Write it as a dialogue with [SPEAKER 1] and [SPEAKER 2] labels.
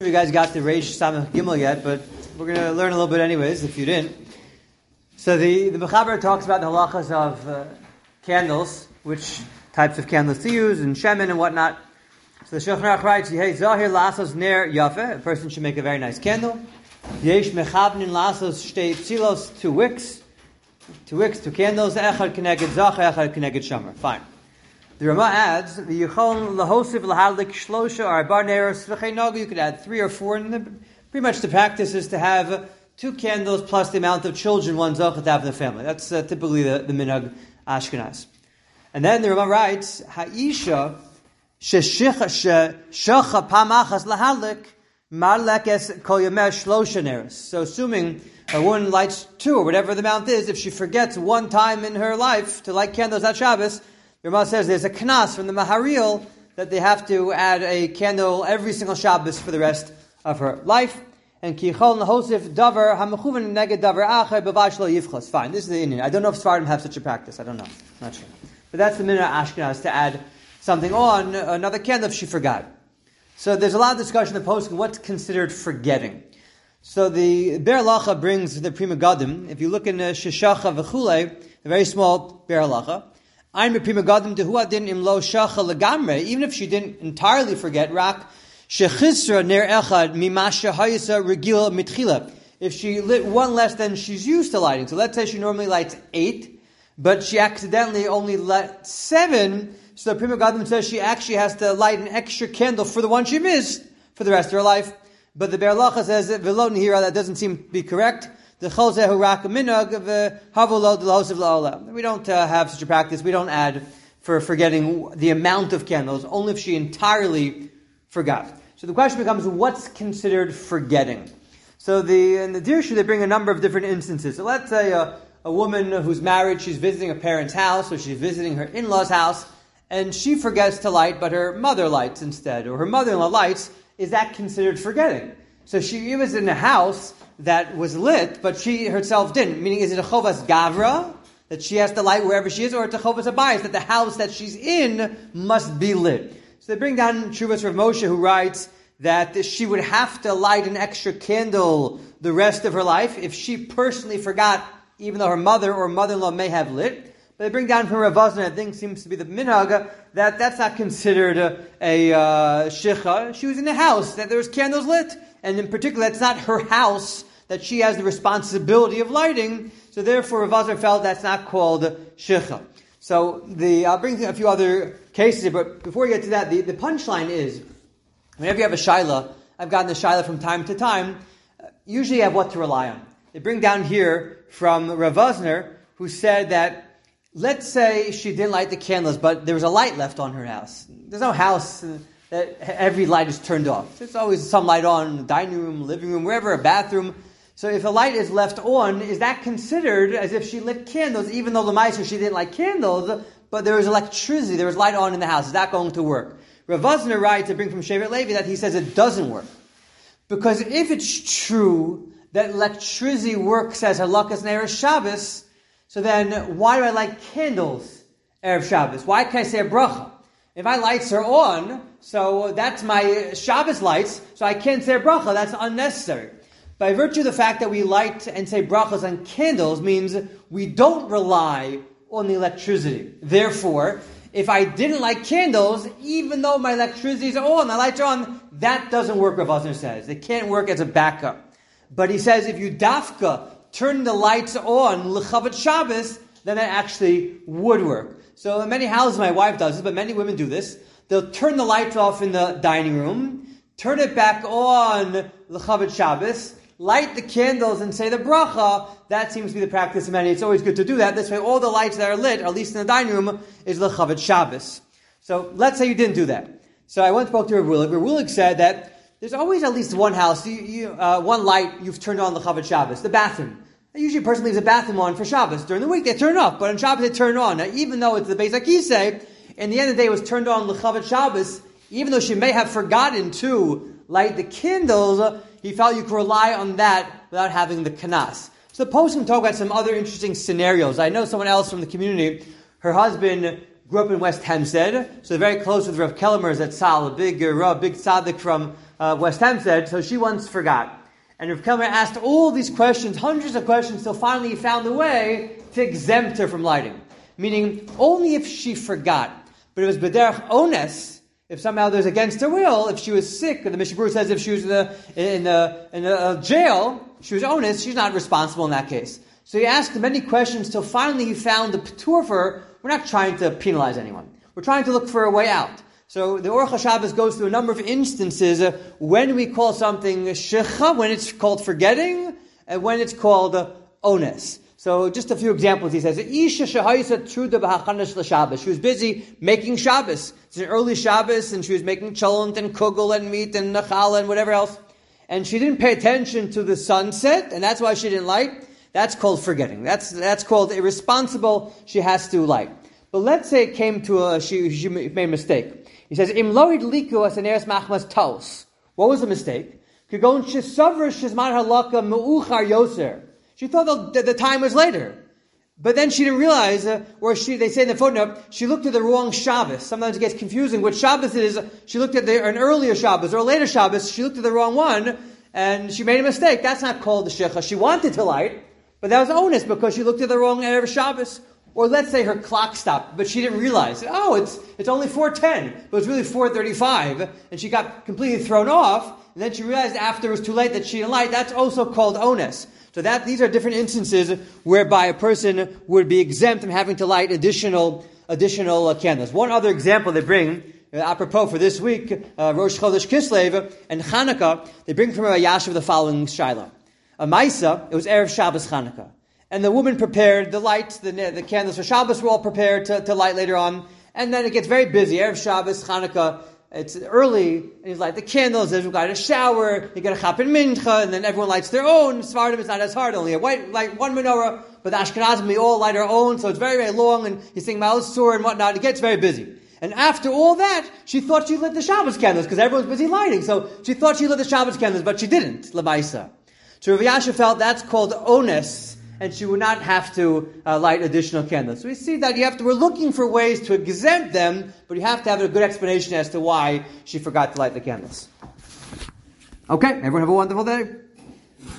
[SPEAKER 1] You guys got the Reish Samach Gimel yet, but we're going to learn a little bit anyways, if you didn't. So the Mechaber talks about the halachas of candles, which types of candles to use, and shemen and whatnot. So the Shulchan Aruch writes, Yehei zahir lasos ner yafe, a person should make a very nice candle. Yesh mechavnin lasos shtei psilos, two wicks, two candles, echad keneged zachar, echad keneged shomer. Fine. The Rama adds, "V'yichol lahosiv lahadlik shlosha arba neros v'chei nagu." You could add 3 or 4, and pretty much the practice is to have 2 candles plus the amount of children one zochet to have in the family. That's typically the minhag Ashkenaz. And then the Rama writes, "Ha'isha sheshacha pamachas lahadlik marlekes kol yemeh shlosha neros." So assuming a woman lights 2 or whatever the amount is, if she forgets one time in her life to light candles at Shabbos, the Rama says there's a knas from the Maharil that they have to add a candle every single Shabbos for the rest of her life. And kichol nahosif davar hamachuven neged davar acher bevash lo yivchos. Fine, this is the Indian. I don't know if Sfardim have such a practice. I don't know. Not sure. But that's the minhag Ashkenaz, to add something on another candle if she forgot. So there's a lot of discussion in the poskim what's considered forgetting. So the Ber Halacha brings the Prima Gadim. If you look in Sheshacha v'chulei, a very small Ber Halacha, even if she didn't entirely forget, if she lit one less than she's used to lighting. So let's say she normally lights 8, but she accidentally only lit 7, so the Prima Gadim says she actually has to light an extra candle for the one she missed for the rest of her life. But the Ber Halacha says that that doesn't seem to be correct. We don't have such a practice. We don't add for forgetting the amount of candles, only if she entirely forgot. So the question becomes, what's considered forgetting? So in the Dirshu, they bring a number of different instances. So let's say a woman who's married, she's visiting a parent's house, or she's visiting her in-law's house, and she forgets to light, but her mother lights instead, or her mother-in-law lights. Is that considered forgetting? So she was in a house that was lit, but she herself didn't. Meaning, is it a chovas gavra, that she has to light wherever she is, or it's a chovas abayis, that the house that she's in must be lit? So they bring down Shuvas Rav Moshe, who writes that she would have to light an extra candle the rest of her life if she personally forgot, even though her mother or mother-in-law may have lit. But they bring down from Rav Vazner, I think seems to be the minhag, that's not considered a shicha. She was in a house that there was candles lit. And in particular, it's not her house that she has the responsibility of lighting. So therefore, Rav Vazner felt that's not called shicha. So I'll bring a few other cases, but before we get to that, the punchline is, whenever you have a shaila, I've gotten a shaila from time to time, usually you have what to rely on. They bring down here from Rav Vazner, who said that, let's say she didn't light the candles, but there was a light left on her house. There's no house that every light is turned off. There's always some light on in the dining room, living room, wherever, a bathroom. So if a light is left on, is that considered as if she lit candles, even though the Meiser, she didn't light candles, but there was electricity, there was light on in the house? Is that going to work? Rav Vazner writes, to bring from Shevet Levi, that he says it doesn't work. Because if it's true that electricity works as halakas Erev Shabbos, so then why do I light candles Erev Shabbos? Why can't I say a bracha? If my lights are on, so that's my Shabbos lights, so I can't say a bracha, that's unnecessary. By virtue of the fact that we light and say brachas on candles means we don't rely on the electricity. Therefore, if I didn't light candles, even though my electricity is on, my lights are on, that doesn't work, Rav Vazner says. It can't work as a backup. But he says if you dafka turn the lights on l'chavat Shabbos, then that actually would work. So in many houses, my wife does this, but many women do this. They'll turn the lights off in the dining room, turn it back on l'chavat Shabbos, light the candles and say the bracha. That seems to be the practice of many. It's always good to do that. This way all the lights that are lit, at least in the dining room, is l'chavat Shabbos. So let's say you didn't do that. So I went and spoke to Rav Willig. Rav Willig said that there's always at least one house, one light you've turned on l'chavat Shabbos, the bathroom. Usually a person leaves a bathroom on for Shabbos. During the week they turn off, but on Shabbos they turn on. Now, even though it's the Beis HaKisei, in the end of the day it was turned on l'chavat Shabbos, even though she may have forgotten to light the candles, he felt you could rely on that without having the kanas. So the post can talk about some other interesting scenarios. I know someone else from the community, her husband grew up in West Hempstead, so they're very close with Rav Kellermer's at Sal, a big tzaddik from West Ham said, so she once forgot. And Rav Kelmer asked all these questions, hundreds of questions, till finally he found a way to exempt her from lighting. Meaning, only if she forgot. But it was b'derech ones, if somehow there's against her will, if she was sick, and the Mishnah Berurah says if she was in a jail, she was ones, she's not responsible in that case. So he asked many questions till finally he found the p'tur for her. We're not trying to penalize anyone. We're trying to look for a way out. So the Orach HaShabbos goes through a number of instances when we call something shecha, when it's called forgetting, and when it's called ones. So just a few examples. He says, Isha shehayisa truda b'hachanash l'Shabbos. She was busy making Shabbos. It's an early Shabbos, and she was making cholent and kugel and meat and nachala and whatever else. And she didn't pay attention to the sunset, and that's why she didn't light. That's called forgetting. That's called irresponsible. She has to light. But let's say it came to she made a mistake. He says, Im lo idliku as aneres machmas taos. What was the mistake? Kagon shesavra shizman halaka meuchar yoser. She thought the time was later. But then she didn't realize, they say in the footnote, she looked at the wrong Shabbos. Sometimes it gets confusing what Shabbos it is. She looked at an earlier Shabbos or a later Shabbos. She looked at the wrong one, and she made a mistake. That's not called the shecha. She wanted to light, but that was onus because she looked at the wrong Erev Shabbos. Or let's say her clock stopped, but she didn't realize. Oh, it's only 4:10, but it's really 4:35, and she got completely thrown off. And then she realized after it was too late that she didn't light. That's also called onus. So these are different instances whereby a person would be exempt from having to light additional candles. One other example they bring, apropos for this week, Rosh Chodesh Kislev and Chanukah, they bring from Rabbi Yashiv the following shaila. A Maisa, it was Erev Shabbos Chanukah. And the woman prepared the lights, the candles for Shabbos were all prepared to light later on. And then it gets very busy. Erev Shabbos, Chanukah, it's early, and you light the candles, there's a guy to shower, you get a chap in mincha, and then everyone lights their own. Sfardim is not as hard, only light one menorah, but the Ashkenazim, we all light our own, so it's very, very long, and you sing Ma'al Sur and whatnot, it gets very busy. And after all that, she thought she lit the Shabbos candles, because everyone's busy lighting, so she thought she lit the Shabbos candles, but she didn't, Lamaisa. So Rav Yasha felt that's called onus, and she would not have to light additional candles. So we see that we're looking for ways to exempt them, but you have to have a good explanation as to why she forgot to light the candles. Okay, everyone have a wonderful day.